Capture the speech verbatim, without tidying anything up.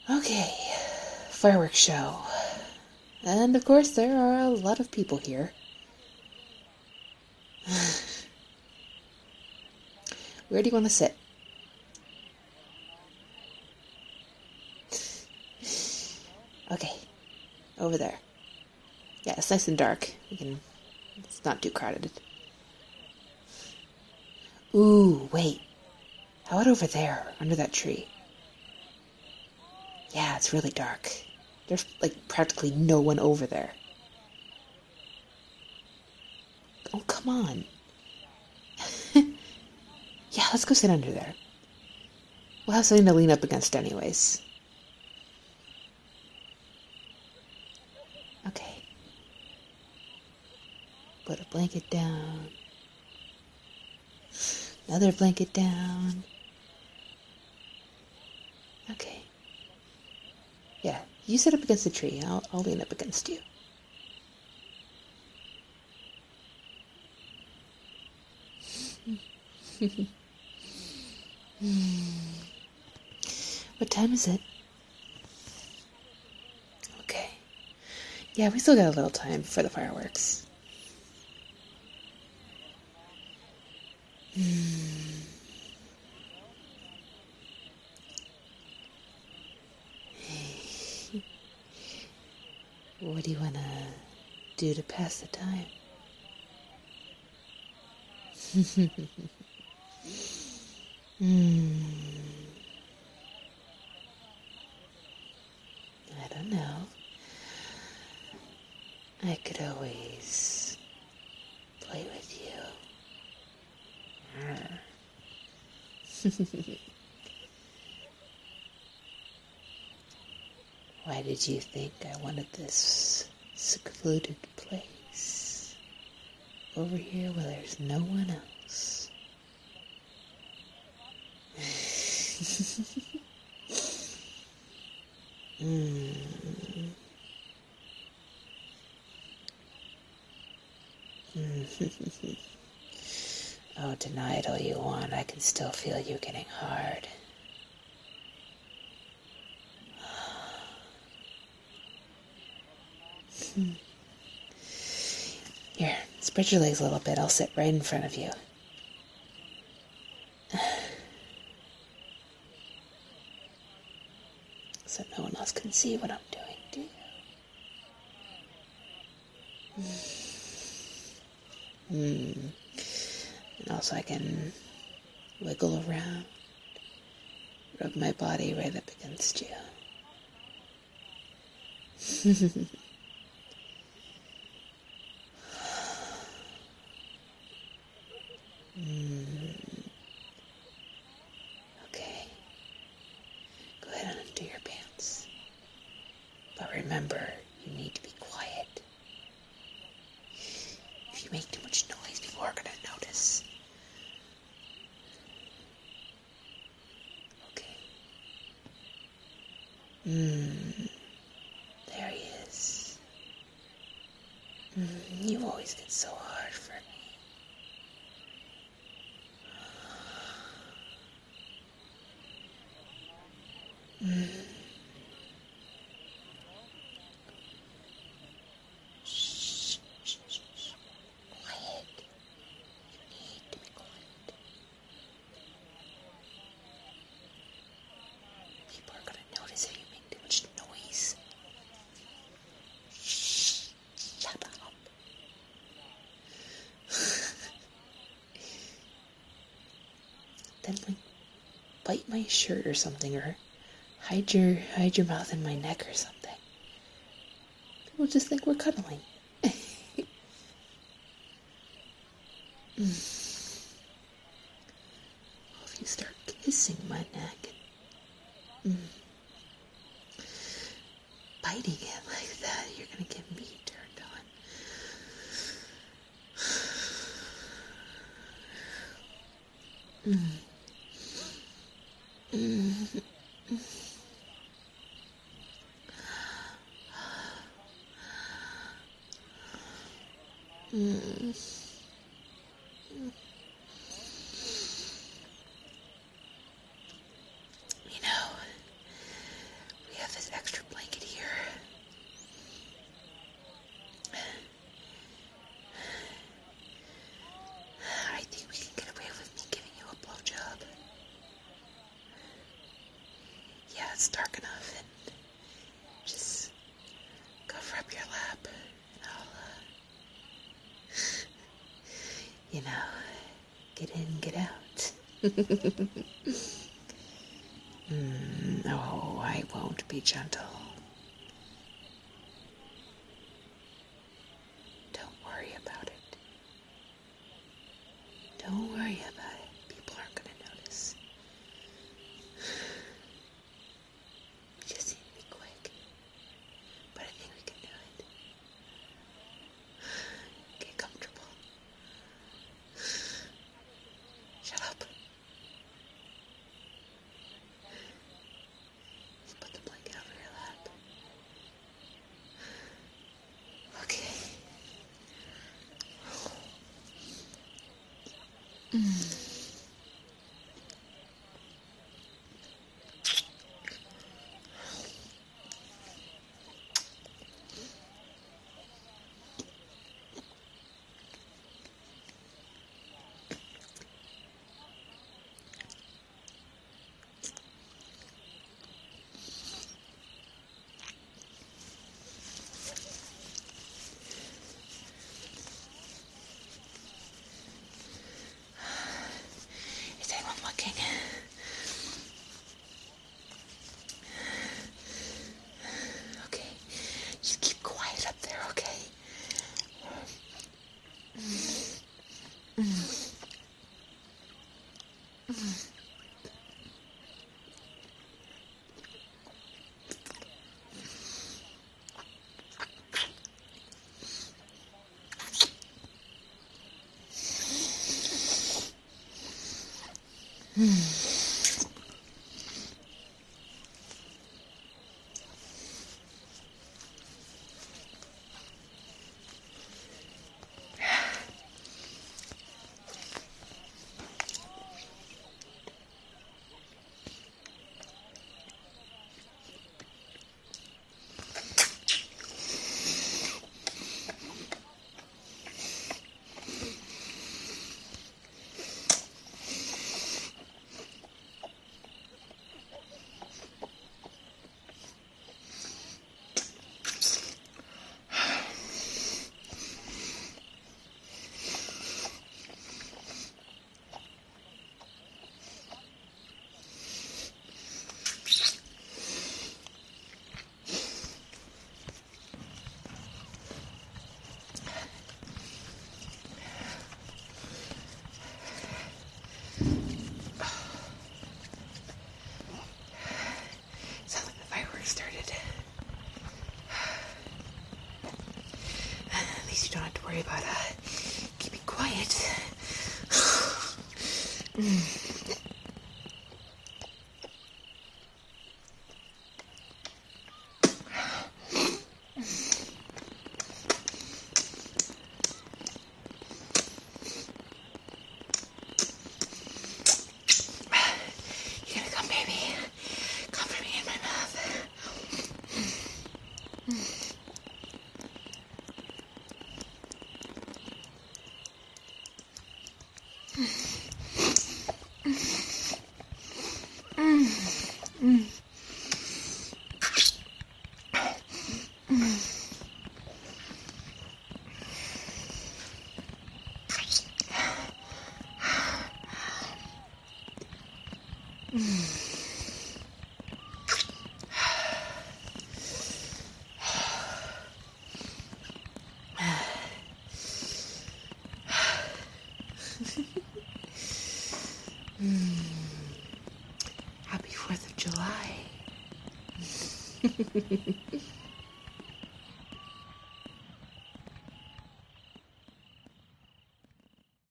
Okay, fireworks show. And of course there are a lot of people here. Where do you want to sit? Okay, over there. Yeah, it's nice and dark. We can. It's not too crowded. Ooh, wait. How about over there, under that tree? Yeah, it's really dark. There's, like, practically no one over there. Oh, come on. Yeah, let's go sit under there. We'll have something to lean up against anyways. Okay. Put a blanket down. Another blanket down. Okay. Yeah, you sit up against the tree. I'll, I'll lean up against you. What time is it? Okay. Yeah, we still got a little time for the fireworks. What do you want to do to pass the time? Hmm. I don't know. I could always play with you. Why did you think I wanted this secluded place? Over here where there's no one else. mm. Oh, deny it all you want. I can still feel you getting hard. Here, spread your legs a little bit. I'll sit right in front of you. So no one else can see what I'm doing, do you? Mm. And also I can wiggle around, rub my body right up against you. mm. Okay. Go ahead and undo your pants. But remember, you need to be quiet. If you make too much noise, people are going to notice. Okay. Mm. There he is. Mm. You always get so hard for me. Mm. Shh, shh, shh, shh. Quiet. You need to be quiet. People are gonna notice that you make too much noise. Shh. Shut up. Then, like, bite my shirt or something, or hide your hide your mouth in my neck or something. People just think we're cuddling. mm. Well, if you start kissing my neck and mm, biting it like that, you're gonna get me turned on. Mm. Mm. Mm. You know, we it's dark enough, and just cover up your lap, and I'll, uh, you know, get in, get out. mm, oh, I won't be gentle. Don't worry about it. Don't worry about it. People aren't going to notice. We just need to be quick. But I think we can do it. Get comfortable. Shut up. Just put the blanket over your lap. Okay. Mm. Is anyone looking? Okay, just keep quiet up there, okay? Mm. Mm. Mm. Sounds like the fireworks started. At least you don't have to worry about uh, keeping quiet. mm. You gotta come, baby. Comfort me in my mouth. Happy fourth of July.